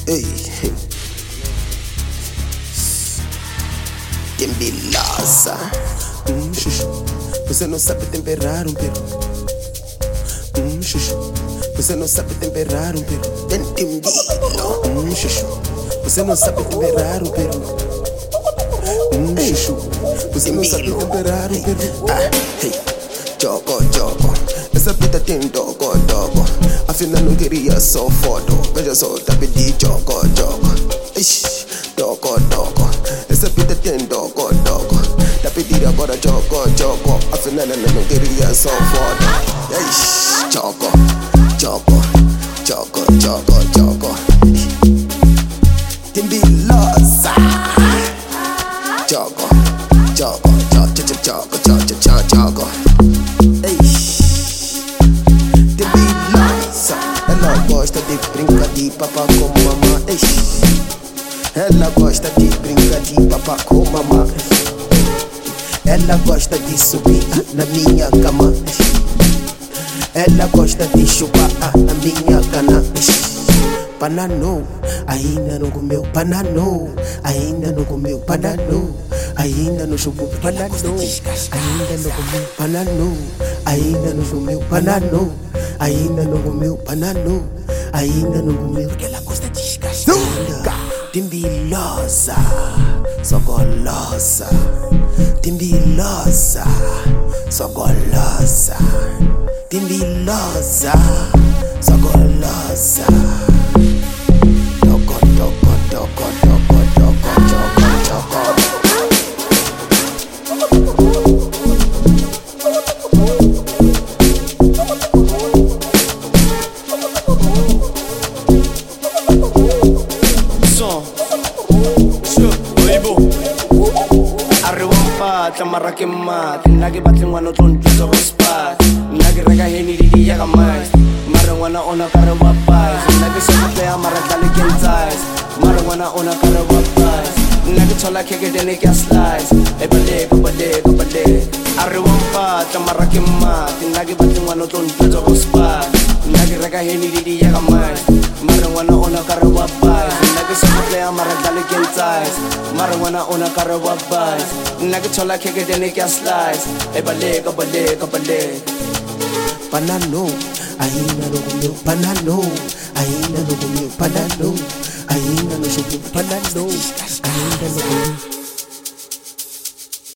Hey, Tembilaza. Chuchu, você não sabe temperar peru. Chuchu, você não sabe temperar peru. Tembilo. Chuchu, você não sabe temperar peru. Chuchu, você não sabe temperar peru. Hey, jogo, jogo. Essa fita tem dogo. Afinal não queria só foto. Veja só, tá pedindo jogo. Ixi, dogo. Essa fita tem dogo. Tá pedindo agora jogo. Afinal eu não queria só foto. Ixi, jogo. Tembilosa. Jogo. Ela gosta de brincar de papá com mamãe. Ela gosta de brincar de papá com mamãe. Ela gosta de subir na minha cama. Ela gosta de chupar na minha cana. Banano, ainda não comeu. Banano, ainda não comeu. Banano, ainda não chupou. Banano, ainda não comeu. Banano, ainda não comeu. Banano, ainda não comeu. Banano, ainda não comeu. Porque ela gosta de desgastada. Tembilosa, só golosa. Tembilosa, só golosa. Tembilosa, só golosa. Tamarra quemada, nagi batin wano tunju sa respat, nagi ragahin ni dia kamay, marangwana ona karawapay, nagi sabay amara dalikin ties, marangwana ona karawapay, nagi chola keke dene kya slice, kapade, arwampa tamarra quemada, nagi batin wano tunju sa respat, nagi ragahin ni dia kamay, marangwana ona karawapay, nagi sabay amara dalikin ties, marangwana ona karawapay. Nagi chola keke dene kya slice. Kapade. Banano, ainda não comeu. Banano, ainda não comeu. Banano, ainda não chupou. Banano, ainda não comeu.